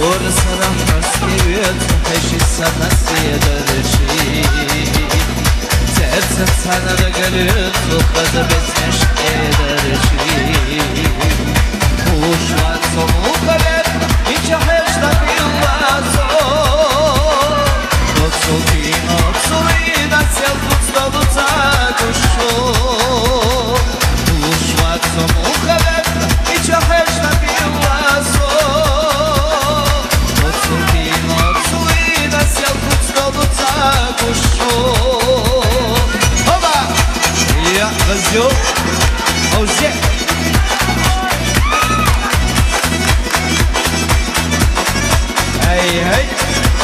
раскидывает, тащится на следующий. Сердце цена доголит, ухо забеснешки дорожи. Ушла цому колет, и чахешь на пилазо. Отсултин, отсулин, отсел тут столуца душу. Ушла цому колет, и чахешь на пилазо. Отсултин, отсулин, отсел тут столуца душу. Я возьму, оузе. Эй, эй.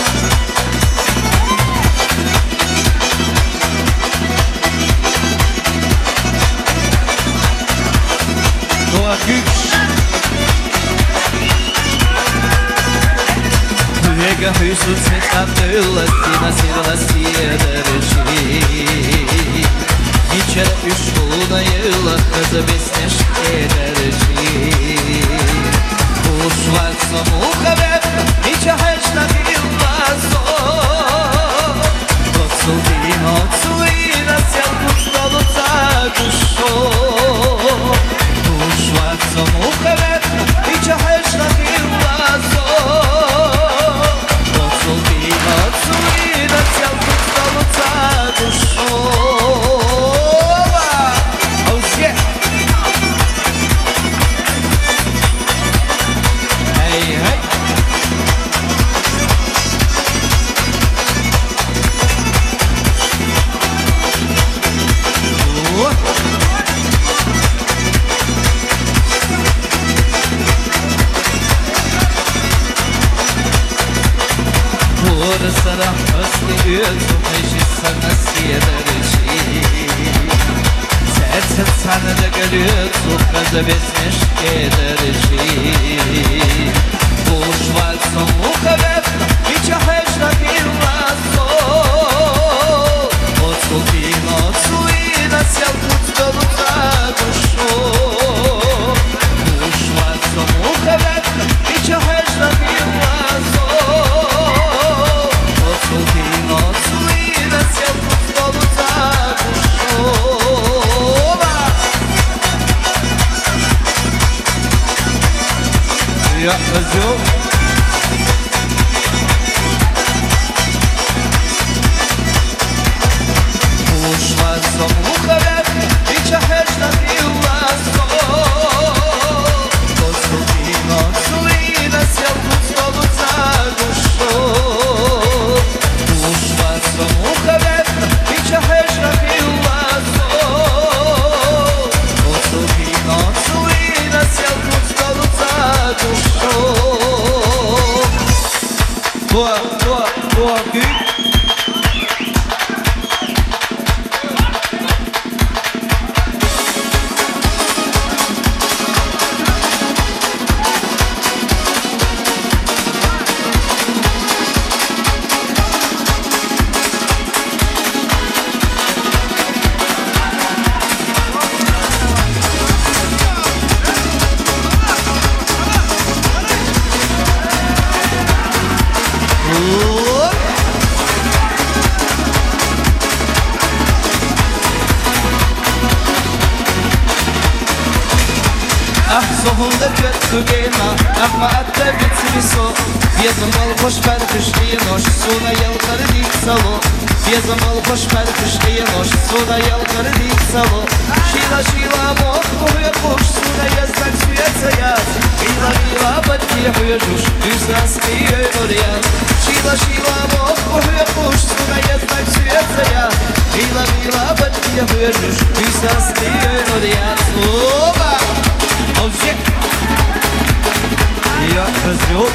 Doğa güç. Века хысу цвета тылости, насилости дорожи. Вечер ушел на елах, забеснешки дорожи. Ушла цому хабет, и чахешь на пилазо. Отсултин, отсулин, отсел тут столуца душу. Ушла цому хабет, и чахешь на пилазо. Отсултин, отсулин, отсел тут столуца душу. Сара остает, тащится на следующий. Сердце цена доголит, ухо забеснешки дорожи. Ушла цому хабет, и чахешь на пилазо. Отсултин, отсулин, отсел тут столуца душу. Ушла цому хабет, и чахешь на пилазо. Отсултин, отсулин, отсел тут столуца душу. Я возьму. Ушла цому хабет, и чахешь на пилазо. Отсултин, отсулин, отсел тут столуца душу. Ушла цому хабет, и чахеш на пилазо. Отсултин, отсулин, отсел тут столуца душу. Doğa güç. Sonunda kötügena, ama atta bitmiso. Yezamal hoş perküşliyenoş, suna yalkarı dik salo. Yezamal hoş perküşliyenoş, suna yalkarı dik salo. Şila şila mok kohuya kuş, suna yazdak süyetse yaz. Vila vila batkiye huyuş, düznas kiye oryan. Şila şila mok kohuya kuş, suna yazdak süyetse yaz. Vila vila batkiye huyuş, düznas kiye oryan. Oba! Объект. Я козел.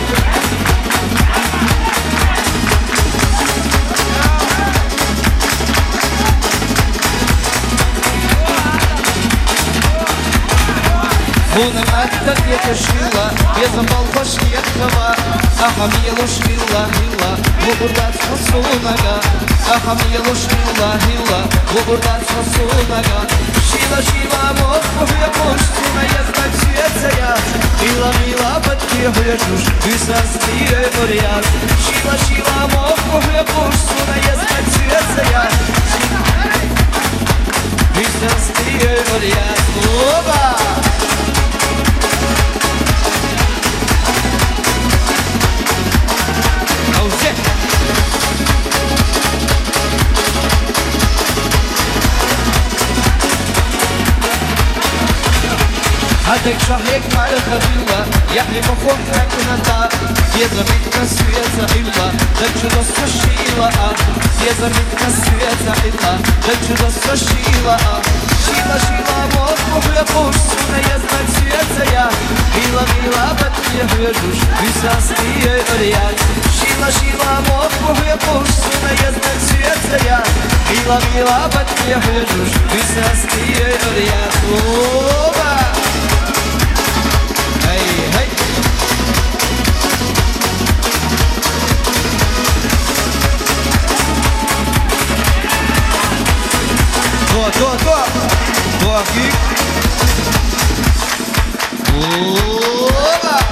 Луна матка где-то шила, безом балхош ехала. Ахам елуш хила, хила, лугурдат хасунага. Ахам елуш хила, хила, лугурдат хасунага. Шила, шила, мох, кухя, муж, сына, я знак свет. Мила, мила, подки выжуш, высости вариант. Шила мовку хлебуш, суна есть цвет я. Высости вариант. Оба! Аузе! هدك شهيك معرفة بالله يحلي مخوف حكنا دا يزا ميتنا سويتا إلا دك جدا سوشيلا يزا ميتنا سويتا إلا دك جدا سوشيلا شيلا موت مخلقوش سونا يزا سويتا يا ميلا بطني هجوش высоsti ряд شيلا موت مخلقوش سونا يزا سويتا يا ميلا بطني هجوش высоsti ряд Оба! Hey! Tô aqui. Oba!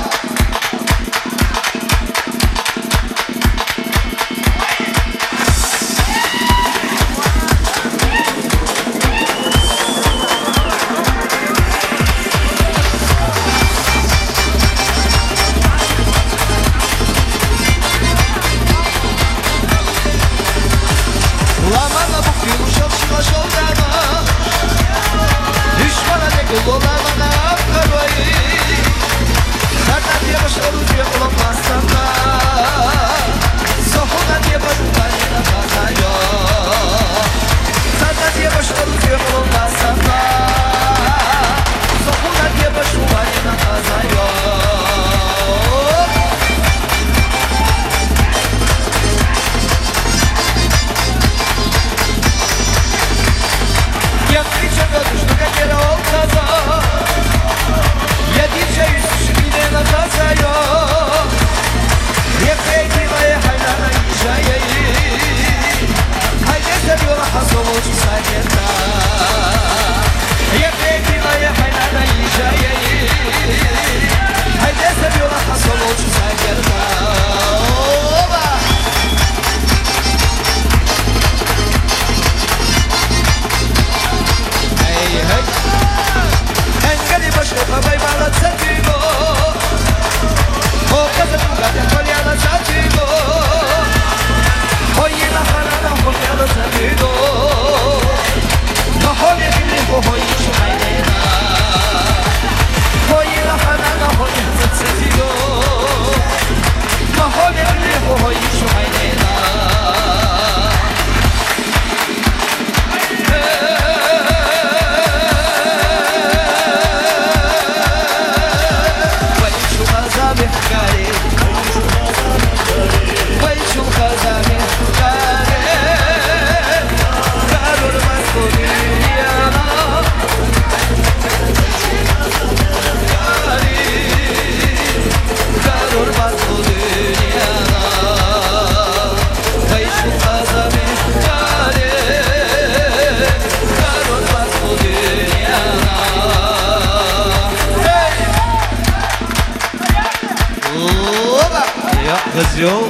Brasil.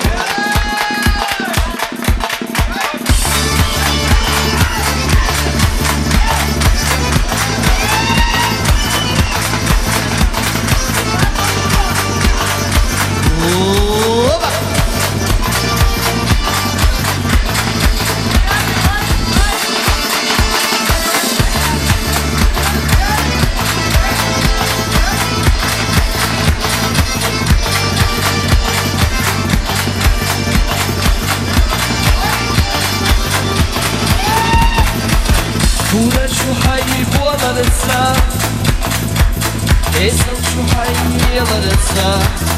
Pura şuhayı bualarsa Esel şuhayılarsa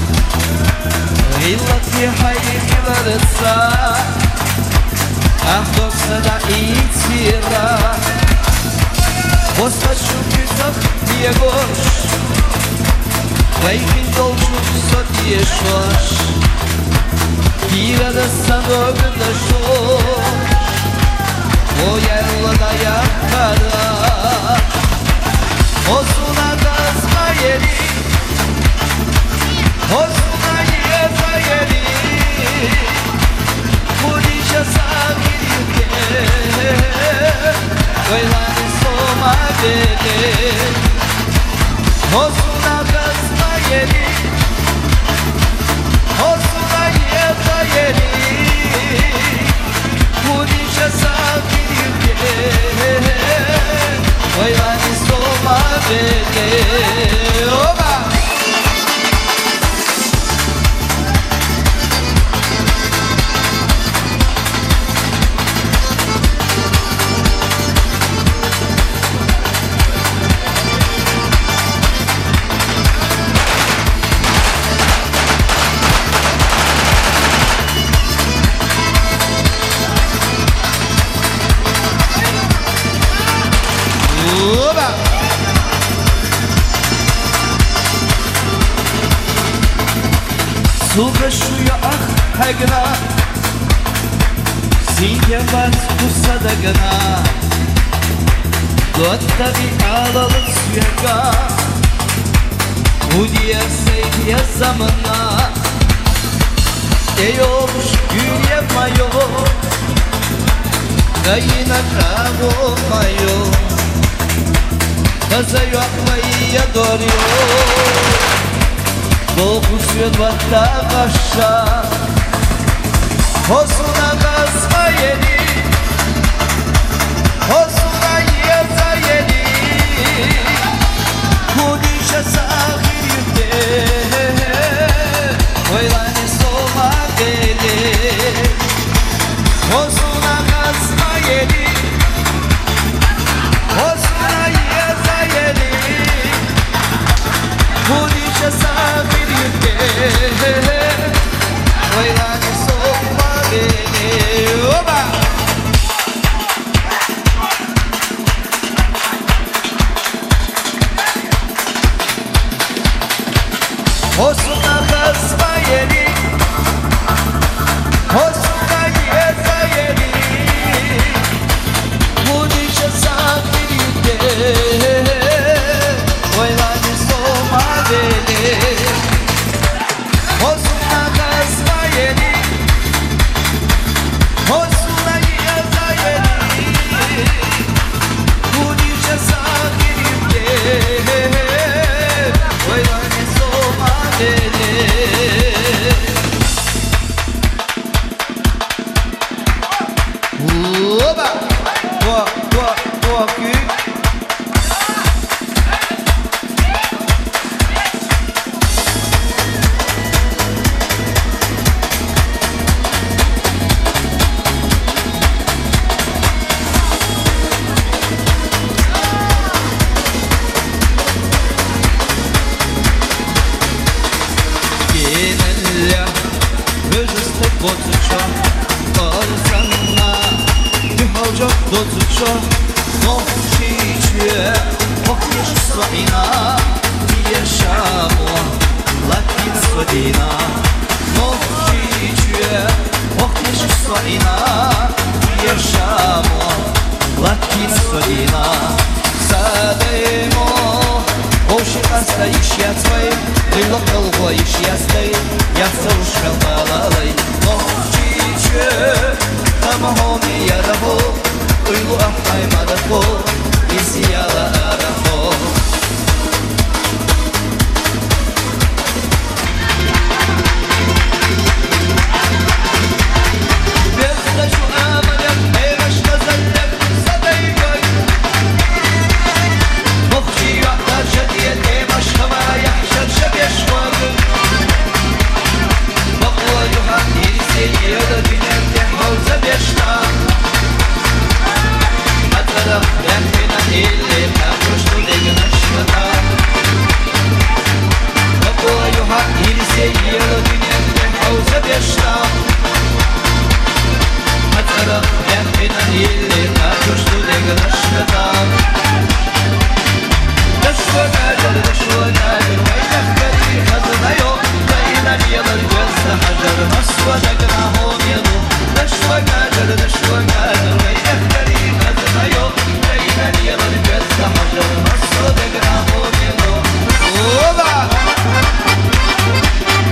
İllati hayılarsa Ah doksa da itira Postaću pitak bjegoš Vejkin dolčuk sotješoš Kira da sam ogdašoš O yerla da yakara O suna da zmayeri Hosna yezayeli Budica sabirke Koylani soma dele Hosna kasma yeli Hosna yezayeli Budica sabirke Koylani soma dele Oba! Сука шуя ах хагна Синья вас кусадагна Готтаби алалы сүйага Удия сейдия замана Эйош гүле майо Гаина краво майо Казаю ахвайя дорьо Богу свет вода ваша Хосуна газмаели Хосуна езаели Кудиша сахирюте Ойлани сома дели Хосуна газмаели Хосуна езаели Кудиша сахирюте Ойлани сома дели Оба! Hosna hazmayeli Hosna yezayeli Budica sabirke Oylani soma deli Hosna hazmayeli Hosna yezayeli Budica sabirke Oylani soma Oba! Boa, cul. Genella, özüste kotuça, arsanna, dühalcak dotuça, nohçiçe, okyeş soina, yaşamo, lakin sodina, nohçiçe, okyeş soina, yaşamo, lakin sodina, sademo, Оши остаешь я твоим, крыло колбоишь я стоим, я слушал балалай. Ночиче, тамахоми я рабо, уйлу ахай мадако, изъяла арахо. Бездажу амалям, эйраш казалям, задайгай. Мохчи Жадиете башхама яхшар шабешвар Бақла юхан ирисе ела динерде хауза бешна Атарах яхина илли кашушту дегна швата Бақла юхан ирисе ела динерде хауза бешна Атарах яхина илли кашушту дегна швата Дашва гадер, вайнах гади хазнаё Кайна белар gözde hajar, nasva dagna homenu Дашва гадер, вайнах гади хазнаё Кайна белар gözde hajar, nasva dagna homenu Oba!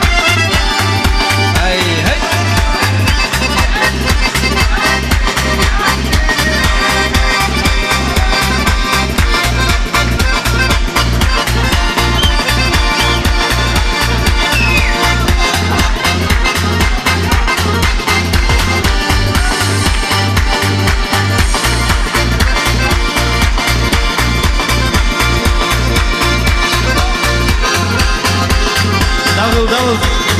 davul.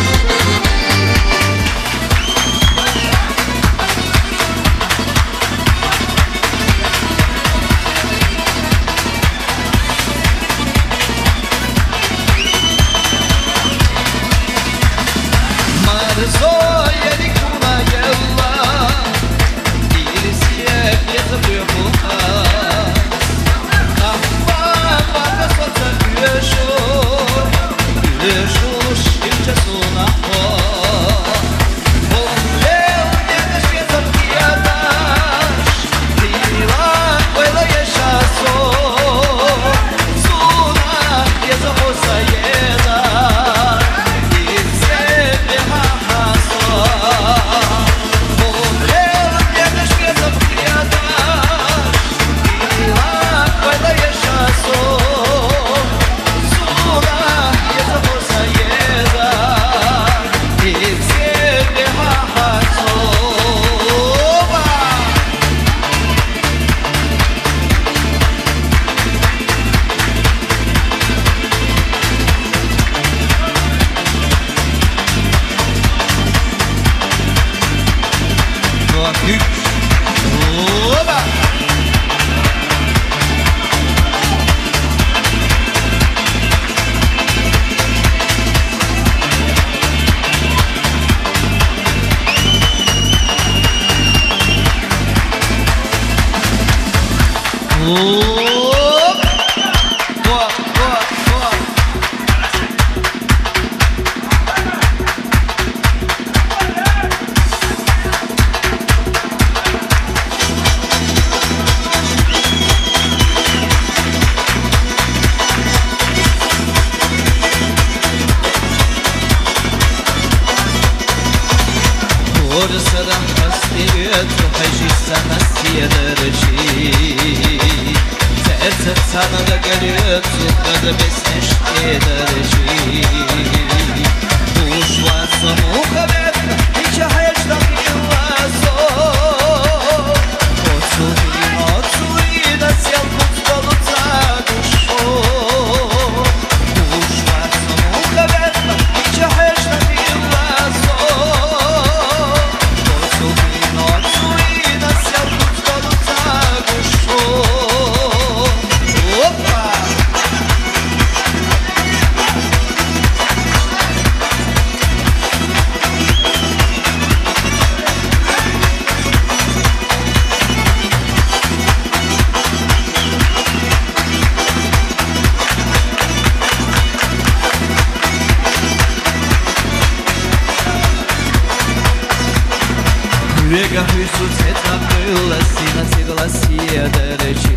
Вега Христу цвета было, сина согласия дәречи.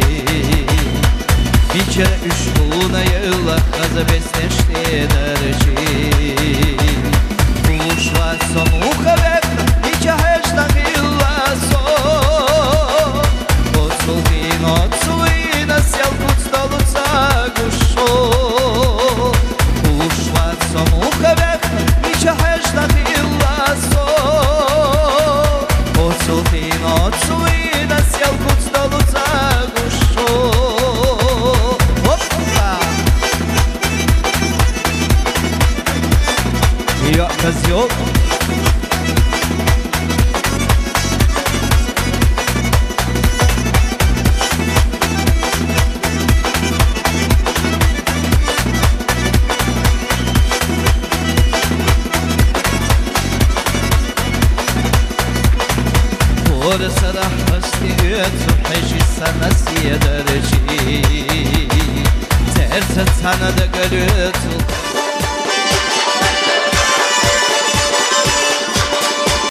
Вечер üşluna yılla, kaza besleşti dәречи. Buluşla somuha vek, nikahışta hıllaso. Отцулина сел тут столу цагушо. Buluşla somuha vek, nikahışta hıllaso. Отцулина сел тут столу цагушо. Я козел. Orası da hasret, peşi sana siye dereci. Terset sana da görüt.